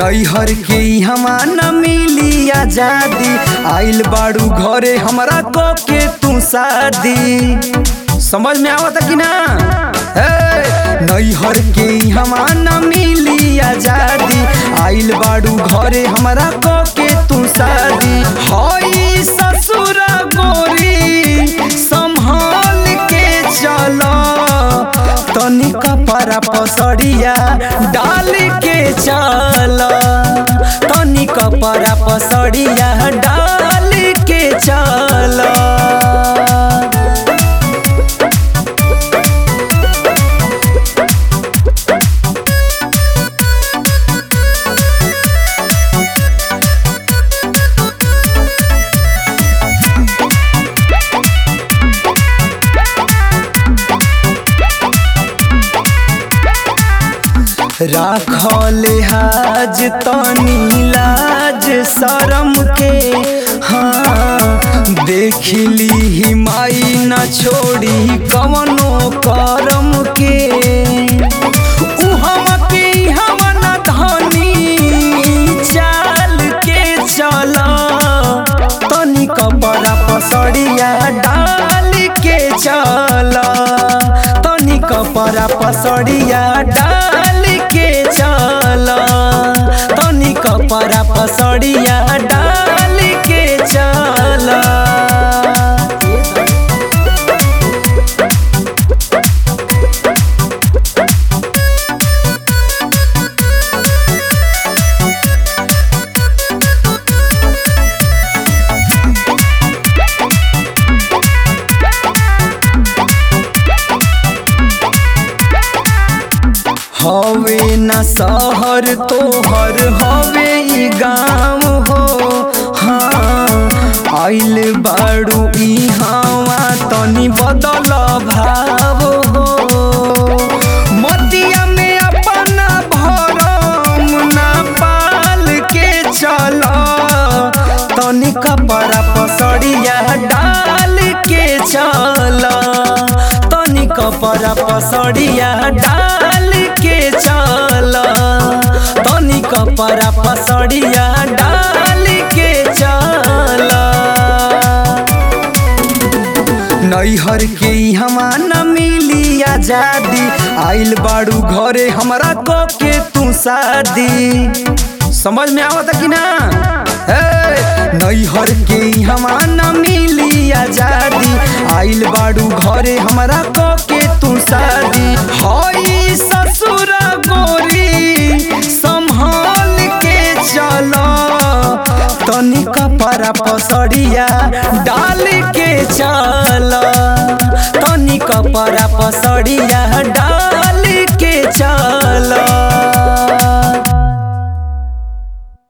नैहर के हमा न मिली आजादी, आइल बाड़ू घरे हमरा को के तू शादी। समझ में आवता कि ना? नैहर के हमा न मिली आजादी, आइल बाड़ू घरे हमरा को के तू शादी। हई ससुर गोरी संभाल के चलो, तनिक पारा पसड़िया डाल के चलो, तनिक पारा पसड़िया डाल के चलो। राखल हाज तनी लाज शरम के, हाँ देखली ही माई न छोड़ी कवनो करम के। उहम के हम न धनी चाल के चला, तनी कपड़ा पसड़िया डाल के चला, तनी कपड़ा पसड़िया डाल के चला, तनी कपड़ा पसड़िया डाल के चला। हवे न शहर तोहर हवे ई गाँव हो, हाँ आइल बाड़ू इहावा तनी बदल भाव हो। मतिया में अपना भरम ना पाल के चला, तनी कपड़ा पसड़िया डाल के चला, तनी कपड़ा पसड़िया डाल के चला, तनी कपड़ा पसड़िया डाल के चला। नैहर के हमा न मिली आजादी, आइल बाड़ू घरे हमरा को के तू शादी। समझ में आवता कि ना? नैहर के हमा न मिली आजादी, आइल बाड़ू घरे हमरा को के तू शादी। हई ससुर गोरी संभाल के चलो, तनिक पारा पसड़िया डाल के चलो, तनिक पारा पसड़िया डाल